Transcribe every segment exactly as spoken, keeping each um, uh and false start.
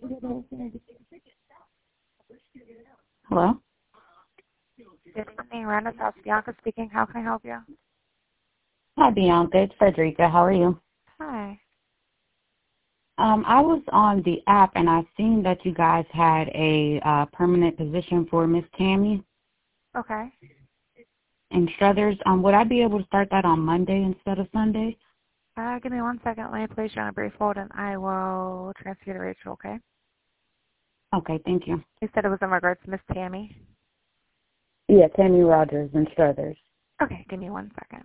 Hello? Good evening, Renaissance. Bianca speaking. How can I help you? Hi, Bianca. It's Frederica. How are you? Hi. Um, I was on the app, and I seen that you guys had a uh, permanent position for Miss Tammy Okay. in Struthers. Um, would I be able to start that on Monday instead of Sunday? Uh, give me one second. Let me place you on a brief hold, and I will transfer you to Rachel, okay? Okay, thank you. You said it was in regards to Miss Tammy? Yeah, Tammy Rogers in Struthers. Okay, give me one second.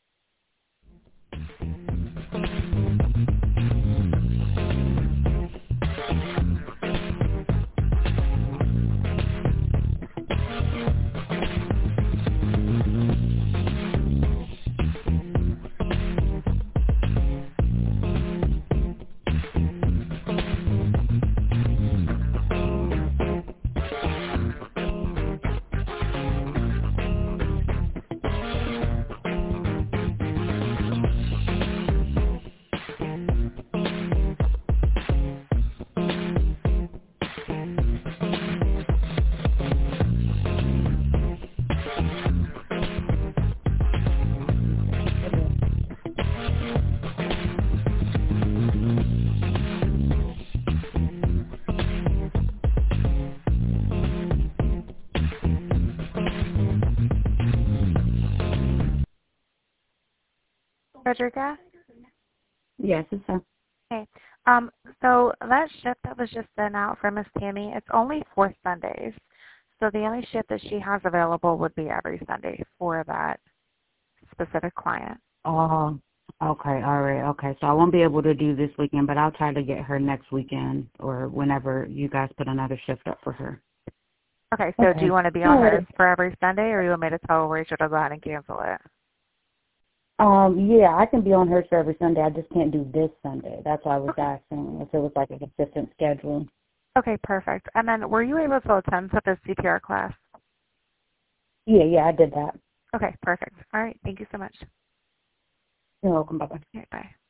Frederica? Yes, it's a. Okay. Um, so that shift that was just sent out for Miss Tammy, it's only for Sundays. So the only shift that she has available would be every Sunday for that specific client. Oh, okay, all right, okay. So I won't be able to do this weekend, but I'll try to get her next weekend or whenever you guys put another shift up for her. Okay, so do you Okay. want to be All on right. hers for every Sunday, or you want me to tell Rachel to go ahead and cancel it? Um, yeah, I can be on hers for every Sunday. I just can't do this Sunday. That's why I was Okay. asking if it was like a consistent schedule. Okay, perfect. And then were you able to attend to the C P R class? Yeah, yeah, I did that. Okay, perfect. All right, thank you so much. You're welcome. Bye-bye. Okay, bye.